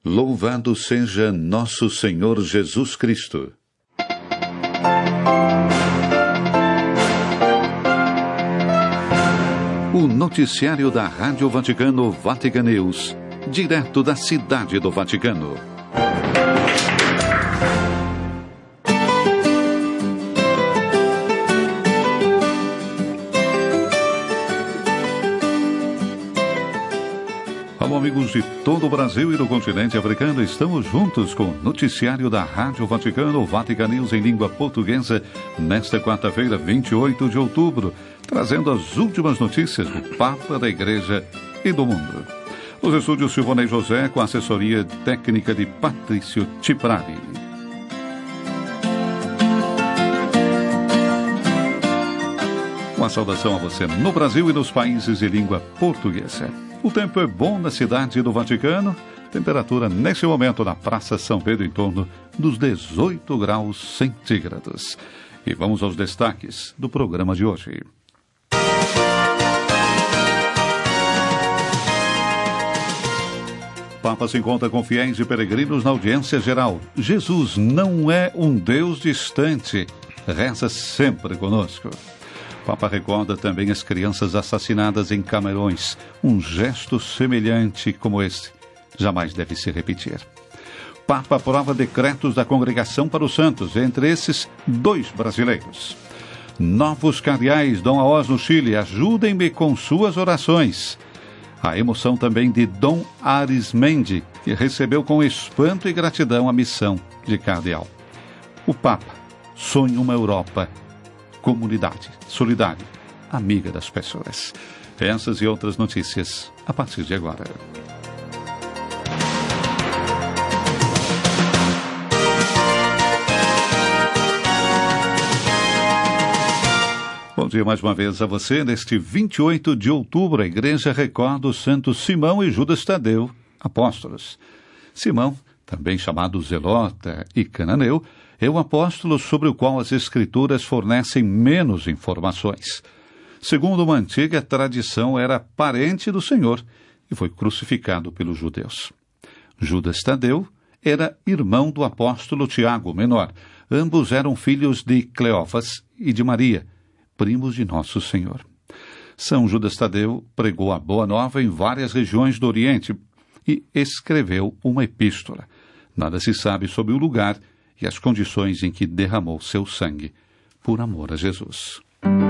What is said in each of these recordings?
Louvado seja nosso Senhor Jesus Cristo. O noticiário da Rádio Vaticano Vatican News, direto da Cidade do Vaticano. Alô, amigos de todo o Brasil e do continente africano, estamos juntos com o noticiário da Rádio Vaticano Vatican News em língua portuguesa, nesta quarta-feira, 28 de outubro, trazendo as últimas notícias do Papa, da Igreja e do mundo. Os estúdios Silvonei José, com a assessoria técnica de Patrício Ciprari. Uma saudação a você no Brasil e nos países de língua portuguesa. O tempo é bom na Cidade do Vaticano. Temperatura nesse momento na Praça São Pedro em torno dos 18 graus centígrados. E vamos aos destaques do programa de hoje. Papa se encontra com fiéis e peregrinos na audiência geral. Jesus não é um Deus distante. Reza sempre conosco. Papa recorda também as crianças assassinadas em Camarões. Um gesto semelhante como esse jamais deve se repetir. Papa aprova decretos da Congregação para os Santos, entre esses 2 brasileiros. Novos cardeais Dom Aós no Chile, ajudem-me com suas orações. A emoção também de Dom Arismendi, que recebeu com espanto e gratidão a missão de cardeal. O Papa sonha uma Europa comunidade, solidária, amiga das pessoas. Essas e outras notícias a partir de agora. Bom dia mais uma vez a você. Neste 28 de outubro, a Igreja recorda os santos Simão e Judas Tadeu, apóstolos. Simão, também chamado Zelota e Cananeu, é o apóstolo sobre o qual as Escrituras fornecem menos informações. Segundo uma antiga tradição, era parente do Senhor e foi crucificado pelos judeus. Judas Tadeu era irmão do apóstolo Tiago, menor. Ambos eram filhos de Cleófas e de Maria, primos de Nosso Senhor. São Judas Tadeu pregou a Boa Nova em várias regiões do Oriente e escreveu uma epístola. Nada se sabe sobre o lugar e as condições em que derramou seu sangue por amor a Jesus.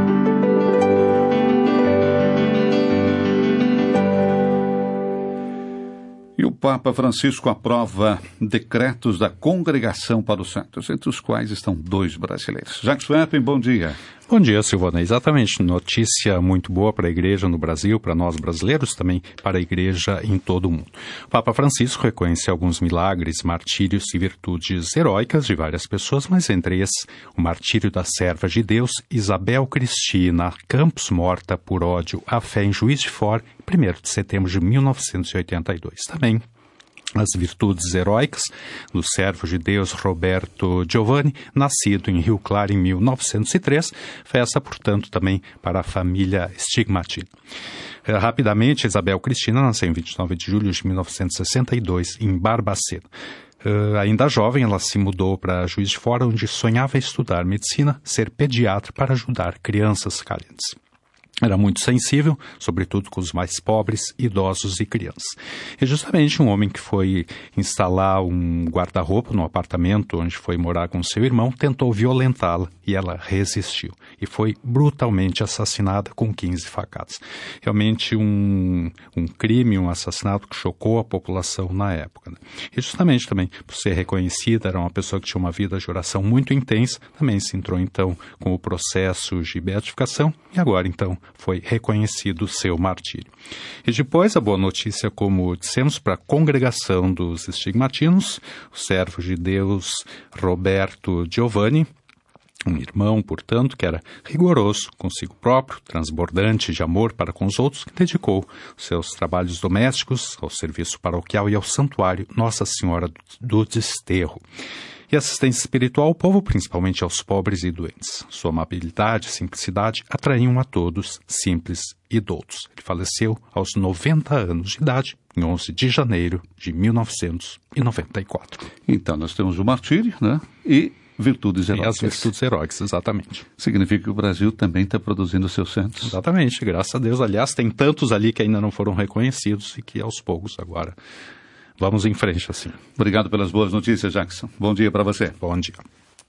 E o Papa Francisco aprova decretos da Congregação para os Santos, entre os quais estão 2 brasileiros. Jacques Weppen, bom dia. Bom dia, Silvana. Exatamente, notícia muito boa para a Igreja no Brasil, para nós brasileiros, também para a Igreja em todo o mundo. O Papa Francisco reconhece alguns milagres, martírios e virtudes heróicas de várias pessoas, mas entre esses, o martírio da serva de Deus, Isabel Cristina Campos, morta por ódio à fé em Juiz de Fora, em 1º de setembro de 1982. Também as virtudes heróicas do servo de Deus Roberto Giovanni, nascido em Rio Claro em 1903, festa, portanto, também para a família Stigmatini. Rapidamente, Isabel Cristina nasceu em 29 de julho de 1962, em Barbacena. Ainda jovem, ela se mudou para Juiz de Fora, onde sonhava estudar medicina, ser pediatra para ajudar crianças carentes. Era muito sensível, sobretudo com os mais pobres, idosos e crianças. E justamente um homem que foi instalar um guarda-roupa no apartamento onde foi morar com seu irmão tentou violentá-la e ela resistiu. E foi brutalmente assassinada com 15 facadas. Realmente um crime, um assassinato que chocou a população na época. Né? E justamente também por ser reconhecida, era uma pessoa que tinha uma vida de oração muito intensa, também se entrou então com o processo de beatificação e agora então foi reconhecido o seu martírio. E depois, a boa notícia, como dissemos, para a congregação dos estigmatinos, o servo de Deus Roberto Giovanni, um irmão, portanto, que era rigoroso consigo próprio, transbordante de amor para com os outros, que dedicou seus trabalhos domésticos ao serviço paroquial e ao santuário Nossa Senhora do Desterro. e assistência espiritual ao povo, principalmente aos pobres e doentes. Sua amabilidade e simplicidade atraíam a todos, simples e doutos. Ele faleceu aos 90 anos de idade, em 11 de janeiro de 1994. Então, nós temos o martírio, né? E virtudes heróicas. E as virtudes heróicas, exatamente. Significa que o Brasil também está produzindo seus santos. Exatamente, graças a Deus. Aliás, tem tantos ali que ainda não foram reconhecidos e que aos poucos agora vamos em frente assim. Obrigado pelas boas notícias, Jackson. Bom dia para você. Bom dia.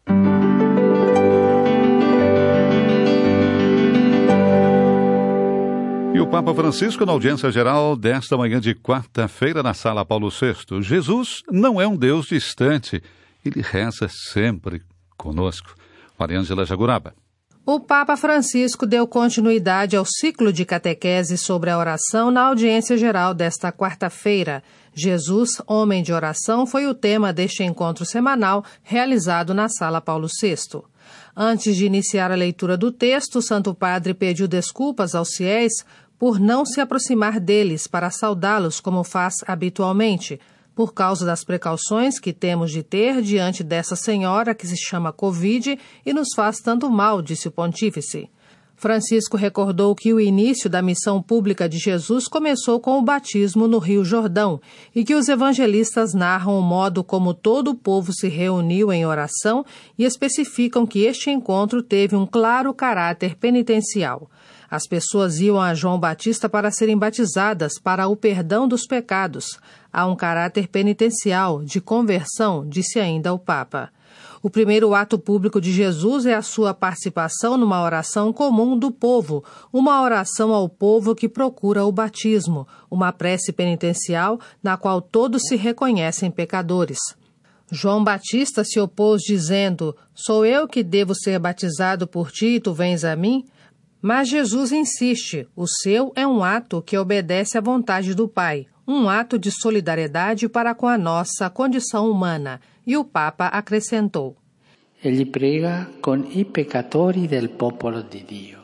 E o Papa Francisco, na audiência geral desta manhã de quarta-feira na Sala Paulo VI. Jesus não é um Deus distante. Ele reza sempre conosco. Mariângela Jaguraba. O Papa Francisco deu continuidade ao ciclo de catequese sobre a oração na audiência geral desta quarta-feira. Jesus, homem de oração, foi o tema deste encontro semanal realizado na Sala Paulo VI. Antes de iniciar a leitura do texto, o Santo Padre pediu desculpas aos fiéis por não se aproximar deles para saudá-los como faz habitualmente, por causa das precauções que temos de ter diante dessa senhora que se chama Covid e nos faz tanto mal, disse o pontífice. Francisco recordou que o início da missão pública de Jesus começou com o batismo no Rio Jordão e que os evangelistas narram o modo como todo o povo se reuniu em oração e especificam que este encontro teve um claro caráter penitencial. As pessoas iam a João Batista para serem batizadas para o perdão dos pecados. Há um caráter penitencial, de conversão, disse ainda o Papa. O primeiro ato público de Jesus é a sua participação numa oração comum do povo, uma oração ao povo que procura o batismo, uma prece penitencial na qual todos se reconhecem pecadores. João Batista se opôs dizendo: "Sou eu que devo ser batizado por ti e tu vens a mim?" Mas Jesus insiste, o seu é um ato que obedece à vontade do Pai, um ato de solidariedade para com a nossa condição humana. E o Papa acrescentou: Egli prega con i peccatori del popolo di Dio.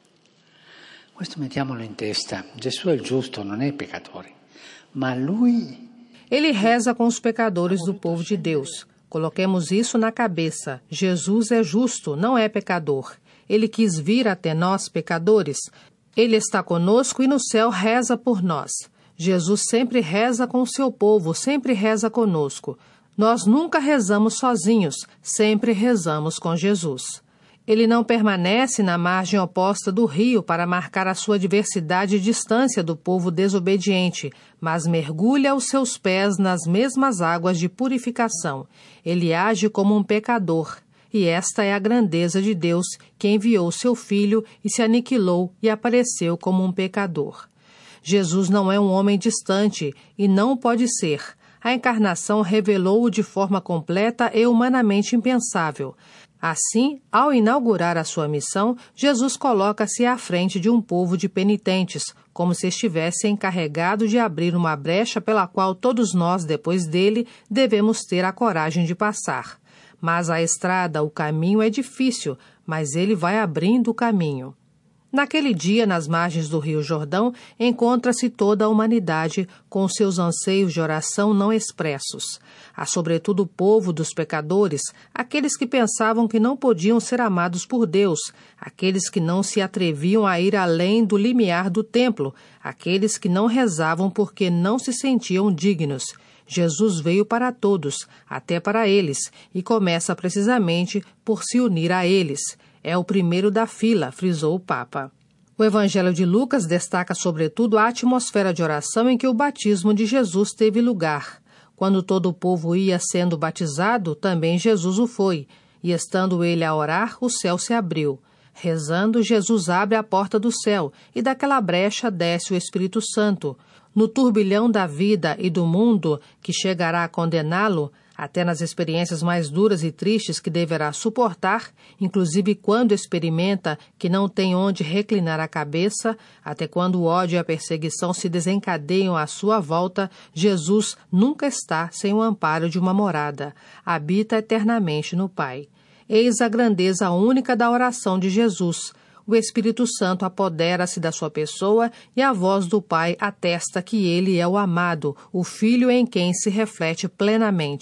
Questo mettiamolo in testa. Gesù è il giusto, non è il peccatore, ma lui... Ele reza com os pecadores do povo de Deus. Coloquemos isso na cabeça. Jesus é justo, não é pecador. Ele quis vir até nós, pecadores. Ele está conosco e no céu reza por nós. Jesus sempre reza com o seu povo, sempre reza conosco. Nós nunca rezamos sozinhos, sempre rezamos com Jesus. Ele não permanece na margem oposta do rio para marcar a sua diversidade e distância do povo desobediente, mas mergulha os seus pés nas mesmas águas de purificação. Ele age como um pecador. E esta é a grandeza de Deus, que enviou seu Filho e se aniquilou e apareceu como um pecador. Jesus não é um homem distante e não pode ser. A encarnação revelou-o de forma completa e humanamente impensável. Assim, ao inaugurar a sua missão, Jesus coloca-se à frente de um povo de penitentes, como se estivesse encarregado de abrir uma brecha pela qual todos nós, depois dele, devemos ter a coragem de passar. Mas a estrada, o caminho é difícil, mas ele vai abrindo o caminho. Naquele dia, nas margens do Rio Jordão, encontra-se toda a humanidade com seus anseios de oração não expressos. Há sobretudo o povo dos pecadores, aqueles que pensavam que não podiam ser amados por Deus, aqueles que não se atreviam a ir além do limiar do templo, aqueles que não rezavam porque não se sentiam dignos. Jesus veio para todos, até para eles, e começa precisamente por se unir a eles. É o primeiro da fila, frisou o Papa. O Evangelho de Lucas destaca sobretudo a atmosfera de oração em que o batismo de Jesus teve lugar. Quando todo o povo ia sendo batizado, também Jesus o foi, e estando ele a orar, o céu se abriu. Rezando, Jesus abre a porta do céu, e daquela brecha desce o Espírito Santo. No turbilhão da vida e do mundo que chegará a condená-lo, até nas experiências mais duras e tristes que deverá suportar, inclusive quando experimenta que não tem onde reclinar a cabeça, até quando o ódio e a perseguição se desencadeiam à sua volta, Jesus nunca está sem o amparo de uma morada. Habita eternamente no Pai. Eis a grandeza única da oração de Jesus. O Espírito Santo apodera-se da sua pessoa e a voz do Pai atesta que ele é o amado, o Filho em quem se reflete plenamente.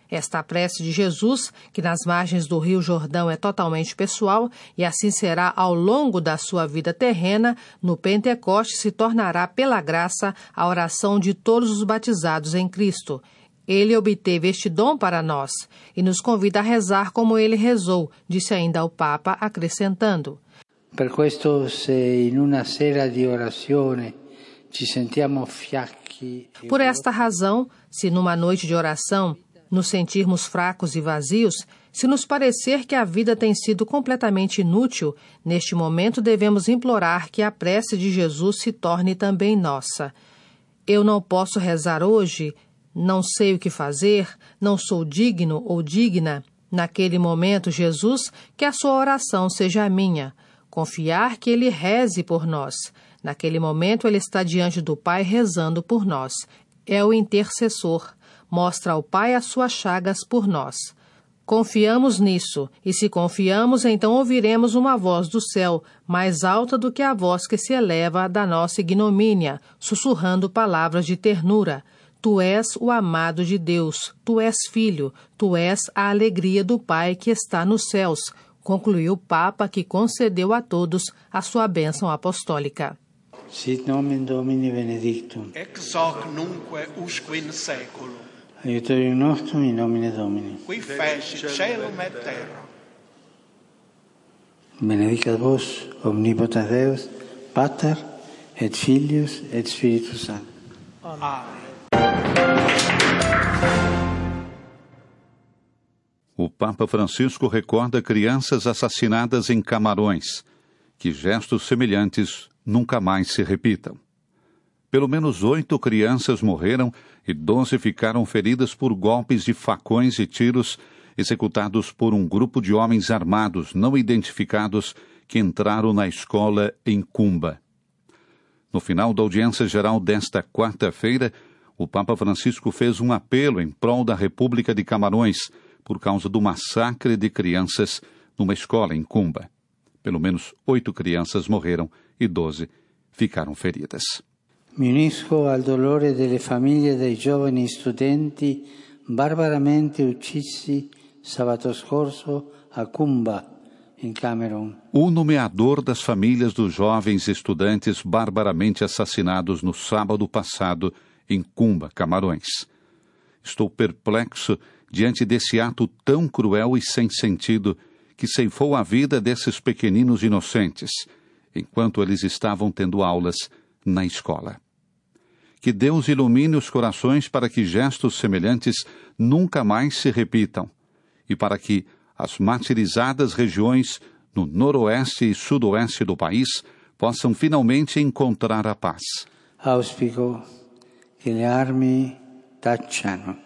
Esta prece de Jesus, que nas margens do Rio Jordão é totalmente pessoal e assim será ao longo da sua vida terrena, no Pentecoste se tornará pela graça a oração de todos os batizados em Cristo. Ele obteve este dom para nós e nos convida a rezar como ele rezou, disse ainda o Papa, acrescentando: Per questo, se in una sera di orazione ci sentiamo fiacchi... Por esta razão, se numa noite de oração nos sentirmos fracos e vazios, se nos parecer que a vida tem sido completamente inútil, neste momento devemos implorar que a prece de Jesus se torne também nossa. Eu não posso rezar hoje, não sei o que fazer, não sou digno ou digna. Naquele momento, Jesus, que a sua oração seja a minha. Confiar que Ele reze por nós. Naquele momento, Ele está diante do Pai rezando por nós. É o intercessor. Mostra ao Pai as suas chagas por nós. Confiamos nisso, e se confiamos, então ouviremos uma voz do céu, mais alta do que a voz que se eleva da nossa ignomínia, sussurrando palavras de ternura. Tu és o amado de Deus, tu és filho, tu és a alegria do Pai que está nos céus, concluiu o Papa, que concedeu a todos a sua bênção apostólica. Sit nomen Domini benedictum. Ex hoc nunque usque in seculum. Aiutorium nostrum in nomine Domini. Qui fecit caelum et terra. Benedicat vos, omnipotens Deus, Pater, et Filius, et Spiritus Sanctus. Amen. O Papa Francisco recorda crianças assassinadas em Camarões. Que gestos semelhantes nunca mais se repitam. Pelo menos 8 crianças morreram e 12 ficaram feridas por golpes de facões e tiros executados por um grupo de homens armados não identificados que entraram na escola em Cumba. No final da audiência geral desta quarta-feira, o Papa Francisco fez um apelo em prol da República de Camarões por causa do massacre de crianças numa escola em Cumba. Pelo menos 8 crianças morreram e 12 ficaram feridas. Mi unisco al dolore delle famiglie dei giovani studenti barbaramente uccisi sabato scorso a Cumba, em Camerun. Uno-me à dor das famílias dos jovens estudantes barbaramente assassinados no sábado passado em Cumba, Camarões. Estou perplexo diante desse ato tão cruel e sem sentido que ceifou a vida desses pequeninos inocentes, enquanto eles estavam tendo aulas na escola. Que Deus ilumine os corações para que gestos semelhantes nunca mais se repitam e para que as martirizadas regiões no noroeste e sudoeste do país possam finalmente encontrar a paz. Auspico che le armi tacciano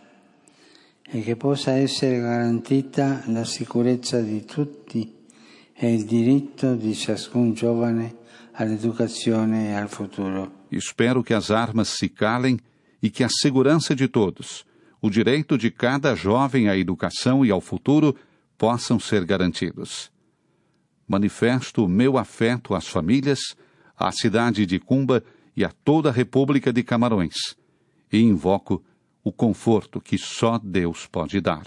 e che possa essere garantita la sicurezza di tutti e il diritto di ciascun giovane all'educazione e al futuro. Espero que as armas se calem e que a segurança de todos, o direito de cada jovem à educação e ao futuro possam ser garantidos. Manifesto o meu afeto às famílias, à cidade de Cumba e a toda a República de Camarões, e invoco o conforto que só Deus pode dar.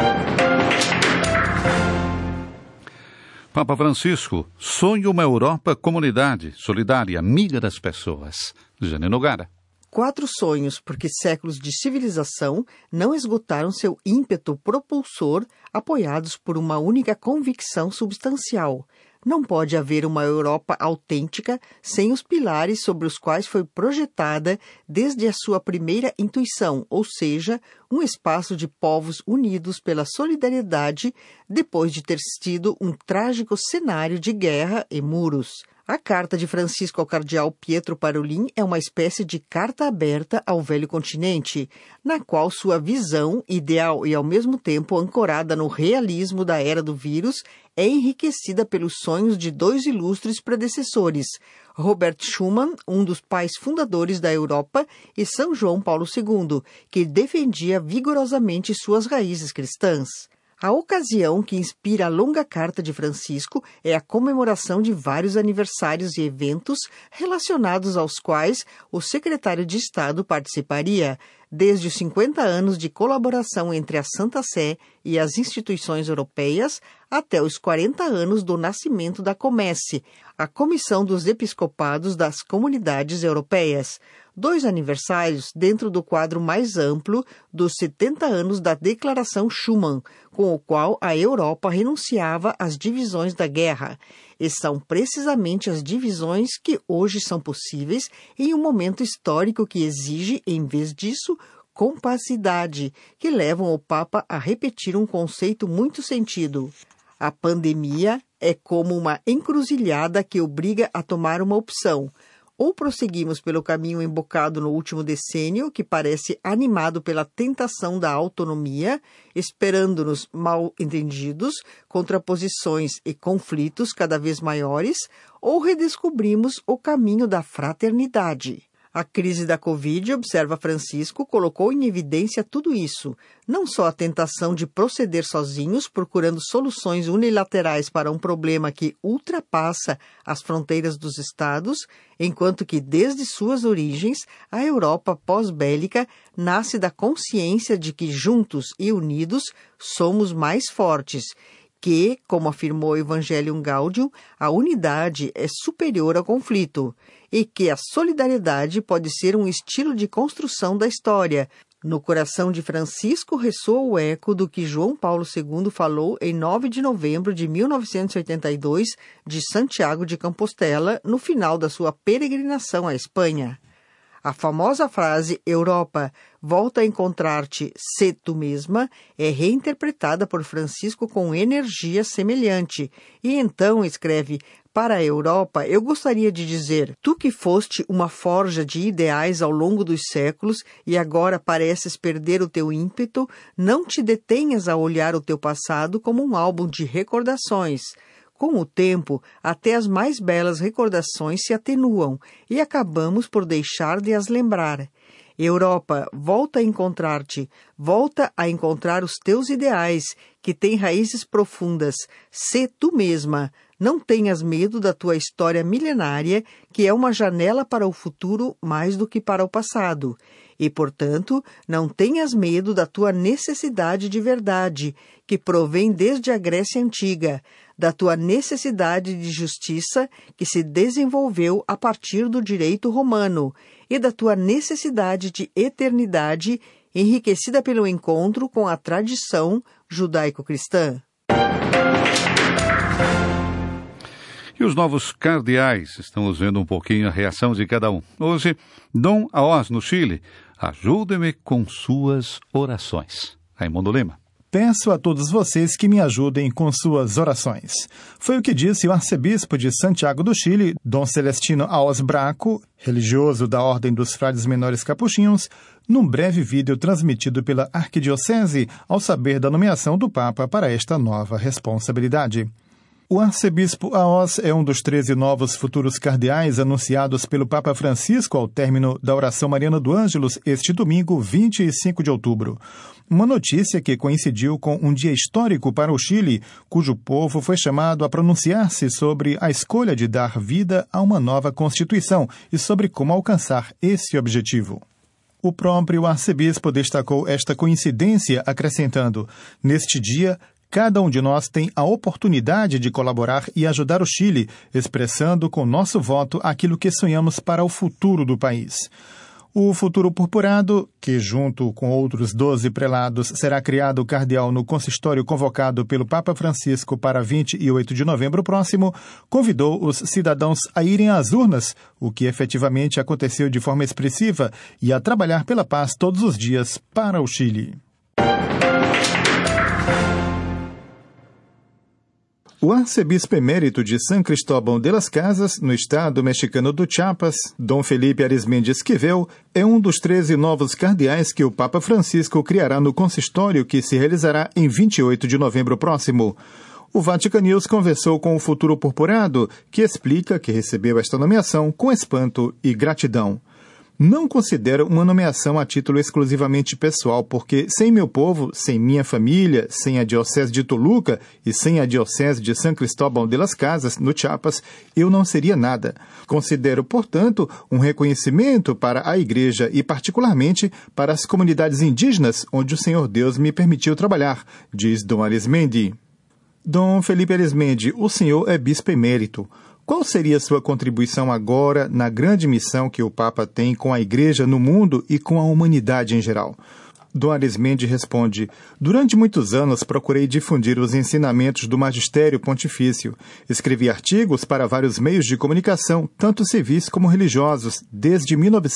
Papa Francisco, sonho uma Europa comunidade, solidária, amiga das pessoas. Jane Nogara. 4 sonhos, porque séculos de civilização não esgotaram seu ímpeto propulsor, apoiados por uma única convicção substancial. Não pode haver uma Europa autêntica sem os pilares sobre os quais foi projetada desde a sua primeira intuição, ou seja, um espaço de povos unidos pela solidariedade depois de ter tido um trágico cenário de guerra e muros. A carta de Francisco ao cardeal Pietro Parolin é uma espécie de carta aberta ao velho continente, na qual sua visão, ideal e ao mesmo tempo ancorada no realismo da era do vírus, é enriquecida pelos sonhos de 2 ilustres predecessores, Robert Schuman, um dos pais fundadores da Europa, e São João Paulo II, que defendia vigorosamente suas raízes cristãs. A ocasião que inspira a longa carta de Francisco é a comemoração de vários aniversários e eventos relacionados aos quais o secretário de Estado participaria, desde os 50 anos de colaboração entre a Santa Sé e as instituições europeias até os 40 anos do nascimento da COMECE, a Comissão dos Episcopados das Comunidades Europeias. 2 aniversários dentro do quadro mais amplo dos 70 anos da Declaração Schuman, com o qual a Europa renunciava às divisões da guerra. E são precisamente as divisões que hoje são possíveis em um momento histórico que exige, em vez disso, compacidade, que levam o Papa a repetir um conceito muito sentido. A pandemia é como uma encruzilhada que obriga a tomar uma opção. Ou prosseguimos pelo caminho embocado no último decênio, que parece animado pela tentação da autonomia, esperando-nos mal entendidos, contraposições e conflitos cada vez maiores, ou redescobrimos o caminho da fraternidade. A crise da Covid, observa Francisco, colocou em evidência tudo isso. Não só a tentação de proceder sozinhos, procurando soluções unilaterais para um problema que ultrapassa as fronteiras dos Estados, enquanto que, desde suas origens, a Europa pós-bélica nasce da consciência de que, juntos e unidos, somos mais fortes, que, como afirmou Evangelium Gaudium, a unidade é superior ao conflito, e que a solidariedade pode ser um estilo de construção da história. No coração de Francisco ressoa o eco do que João Paulo II falou em 9 de novembro de 1982 de Santiago de Compostela, no final da sua peregrinação à Espanha. A famosa frase Europa, volta a encontrar-te, sê tu mesma, é reinterpretada por Francisco com energia semelhante. E então escreve, para a Europa, eu gostaria de dizer, tu que foste uma forja de ideais ao longo dos séculos e agora pareces perder o teu ímpeto, não te detenhas a olhar o teu passado como um álbum de recordações. Com o tempo, até as mais belas recordações se atenuam e acabamos por deixar de as lembrar. Europa, volta a encontrar-te, volta a encontrar os teus ideais, que têm raízes profundas. Sê tu mesma, não tenhas medo da tua história milenária, que é uma janela para o futuro mais do que para o passado. E, portanto, não tenhas medo da tua necessidade de verdade, que provém desde a Grécia Antiga, da tua necessidade de justiça, que se desenvolveu a partir do direito romano, e da tua necessidade de eternidade, enriquecida pelo encontro com a tradição judaico-cristã. E os novos cardeais, estamos vendo um pouquinho a reação de cada um. Hoje, Dom Aós, no Chile, ajude-me com suas orações. Raimundo Lima. Peço a todos vocês que me ajudem com suas orações. Foi o que disse o arcebispo de Santiago do Chile, Dom Celestino Aós Braco, religioso da Ordem dos Frades Menores Capuchinhos, num breve vídeo transmitido pela Arquidiocese ao saber da nomeação do Papa para esta nova responsabilidade. O arcebispo Aós é um dos 13 novos futuros cardeais anunciados pelo Papa Francisco ao término da oração mariana do Ângelus este domingo, 25 de outubro. Uma notícia que coincidiu com um dia histórico para o Chile, cujo povo foi chamado a pronunciar-se sobre a escolha de dar vida a uma nova Constituição e sobre como alcançar esse objetivo. O próprio arcebispo destacou esta coincidência, acrescentando: neste dia, cada um de nós tem a oportunidade de colaborar e ajudar o Chile, expressando com nosso voto aquilo que sonhamos para o futuro do país. O futuro purpurado, que junto com outros 12 prelados será criado cardeal no consistório convocado pelo Papa Francisco para 28 de novembro próximo, convidou os cidadãos a irem às urnas, o que efetivamente aconteceu de forma expressiva, e a trabalhar pela paz todos os dias para o Chile. O arcebispo emérito de San Cristóbal de las Casas, no estado mexicano do Chiapas, Dom Felipe Arizmendi Esquivel, é um dos 13 novos cardeais que o Papa Francisco criará no consistório que se realizará em 28 de novembro próximo. O Vatican News conversou com o futuro purpurado, que explica que recebeu esta nomeação com espanto e gratidão. Não considero uma nomeação a título exclusivamente pessoal, porque sem meu povo, sem minha família, sem a Diocese de Toluca e sem a Diocese de San Cristóbal de las Casas, no Chiapas, eu não seria nada. Considero, portanto, um reconhecimento para a Igreja e, particularmente, para as comunidades indígenas onde o Senhor Deus me permitiu trabalhar, diz Dom Arismendi. Dom Felipe Arismendi, o senhor é bispo emérito. Qual seria sua contribuição agora na grande missão que o Papa tem com a Igreja no mundo e com a humanidade em geral? Dom Arismendi responde: durante muitos anos procurei difundir os ensinamentos do magistério pontifício. Escrevi artigos para vários meios de comunicação, tanto civis como religiosos, desde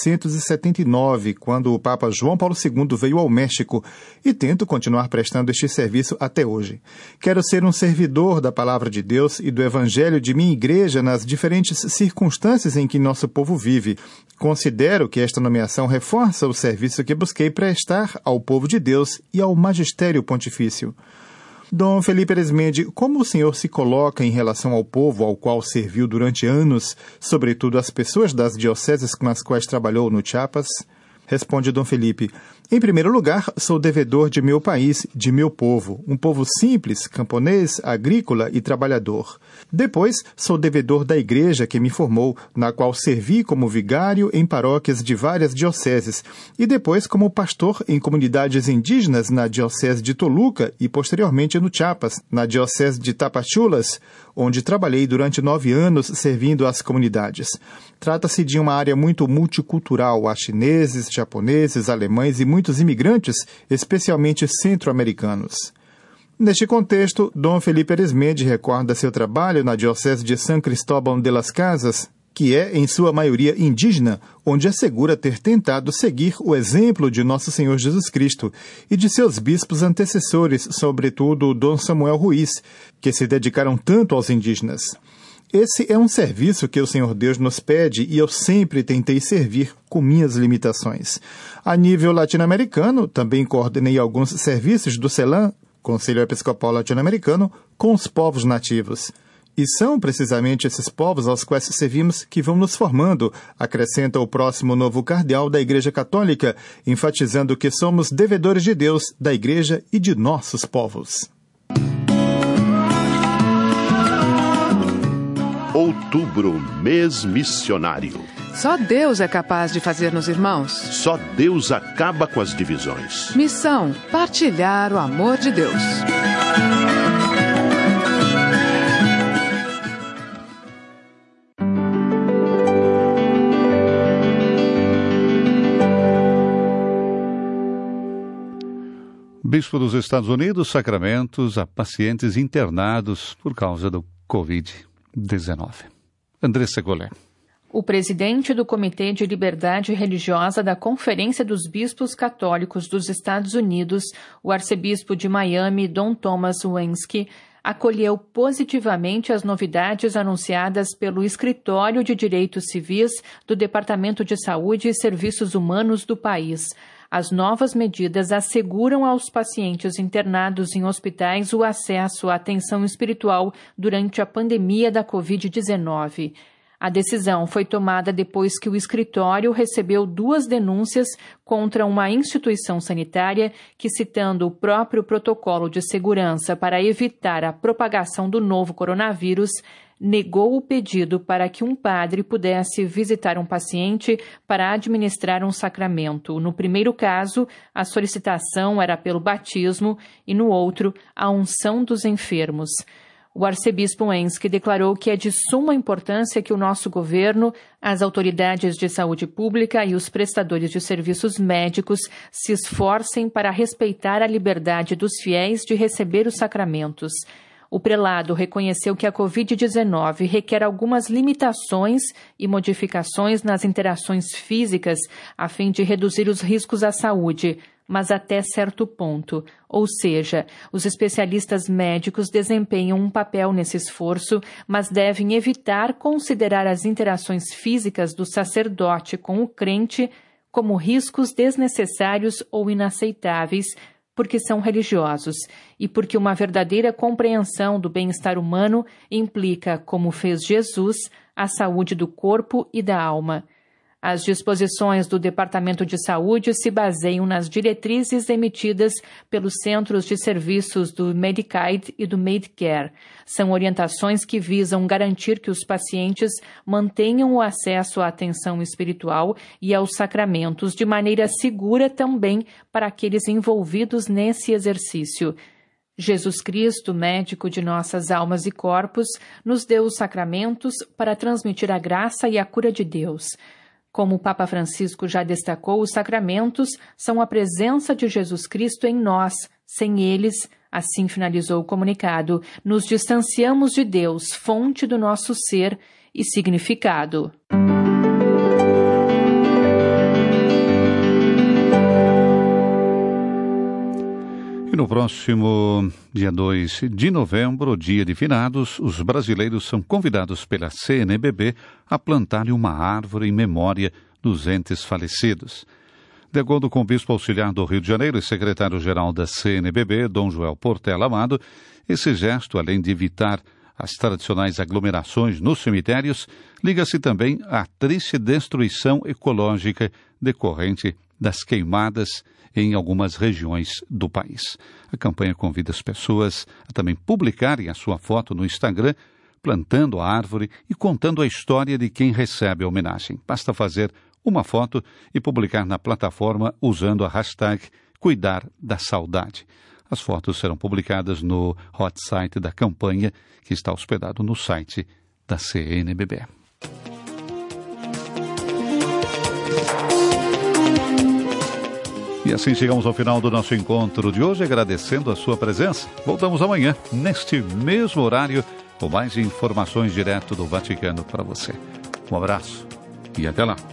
1979, quando o Papa João Paulo II veio ao México, e tento continuar prestando este serviço até hoje. Quero ser um servidor da Palavra de Deus e do Evangelho de minha Igreja nas diferentes circunstâncias em que nosso povo vive. Considero que esta nomeação reforça o serviço que busquei prestar ao povo de Deus e ao magistério pontifício. Dom Felipe Arismendi, como o senhor se coloca em relação ao povo ao qual serviu durante anos, sobretudo as pessoas das dioceses com as quais trabalhou no Chiapas? Responde Dom Felipe: em primeiro lugar, sou devedor de meu país, de meu povo, um povo simples, camponês, agrícola e trabalhador. Depois, sou devedor da Igreja que me formou, na qual servi como vigário em paróquias de várias dioceses, e depois como pastor em comunidades indígenas na Diocese de Toluca e posteriormente no Chiapas, na Diocese de Tapachulas, onde trabalhei durante 9 anos servindo às comunidades. Trata-se de uma área muito multicultural. Há chineses, japoneses, alemães e muitos imigrantes, especialmente centro-americanos. Neste contexto, Dom Felipe Arismendi recorda seu trabalho na Diocese de San Cristóbal de las Casas, que é, em sua maioria, indígena, onde assegura ter tentado seguir o exemplo de Nosso Senhor Jesus Cristo e de seus bispos antecessores, sobretudo Dom Samuel Ruiz, que se dedicaram tanto aos indígenas. Esse é um serviço que o Senhor Deus nos pede e eu sempre tentei servir com minhas limitações. A nível latino-americano, também coordenei alguns serviços do CELAM, Conselho Episcopal Latino-Americano, com os povos nativos. E são precisamente esses povos aos quais servimos que vão nos formando, acrescenta o próximo novo cardeal da Igreja Católica, enfatizando que somos devedores de Deus, da Igreja e de nossos povos. Outubro, mês missionário. Só Deus é capaz de fazer-nos irmãos. Só Deus acaba com as divisões. Missão: partilhar o amor de Deus. Bispo dos Estados Unidos, sacramentos a pacientes internados por causa do Covid-19. Andressa Golé. O presidente do Comitê de Liberdade Religiosa da Conferência dos Bispos Católicos dos Estados Unidos, o arcebispo de Miami, Dom Thomas Wensky, acolheu positivamente as novidades anunciadas pelo Escritório de Direitos Civis do Departamento de Saúde e Serviços Humanos do país. As novas medidas asseguram aos pacientes internados em hospitais o acesso à atenção espiritual durante a pandemia da Covid-19. A decisão foi tomada depois que o escritório recebeu 2 denúncias contra uma instituição sanitária que, citando o próprio protocolo de segurança para evitar a propagação do novo coronavírus, negou o pedido para que um padre pudesse visitar um paciente para administrar um sacramento. No primeiro caso, a solicitação era pelo batismo e, no outro, a unção dos enfermos. O arcebispo Wensky declarou que é de suma importância que o nosso governo, as autoridades de saúde pública e os prestadores de serviços médicos se esforcem para respeitar a liberdade dos fiéis de receber os sacramentos. O prelado reconheceu que a Covid-19 requer algumas limitações e modificações nas interações físicas a fim de reduzir os riscos à saúde, mas até certo ponto. Ou seja, os especialistas médicos desempenham um papel nesse esforço, mas devem evitar considerar as interações físicas do sacerdote com o crente como riscos desnecessários ou inaceitáveis, porque são religiosos e porque uma verdadeira compreensão do bem-estar humano implica, como fez Jesus, a saúde do corpo e da alma. As disposições do Departamento de Saúde se baseiam nas diretrizes emitidas pelos Centros de Serviços do Medicaid e do Medicare. São orientações que visam garantir que os pacientes mantenham o acesso à atenção espiritual e aos sacramentos de maneira segura também para aqueles envolvidos nesse exercício. Jesus Cristo, médico de nossas almas e corpos, nos deu os sacramentos para transmitir a graça e a cura de Deus. Como o Papa Francisco já destacou, os sacramentos são a presença de Jesus Cristo em nós. Sem eles, assim finalizou o comunicado, nos distanciamos de Deus, fonte do nosso ser e significado. E no próximo dia 2 de novembro, dia de finados, os brasileiros são convidados pela CNBB a plantarem uma árvore em memória dos entes falecidos. De acordo com o bispo auxiliar do Rio de Janeiro e secretário-geral da CNBB, Dom Joel Portela Amado, esse gesto, além de evitar as tradicionais aglomerações nos cemitérios, liga-se também à triste destruição ecológica decorrente das queimadas em algumas regiões do país. A campanha convida as pessoas a também publicarem a sua foto no Instagram, plantando a árvore e contando a história de quem recebe a homenagem. Basta fazer uma foto e publicar na plataforma usando a hashtag Cuidar da Saudade. As fotos serão publicadas no hot site da campanha, que está hospedado no site da CNBB. E assim chegamos ao final do nosso encontro de hoje, agradecendo a sua presença. Voltamos amanhã, neste mesmo horário, com mais informações direto do Vaticano para você. Um abraço e até lá.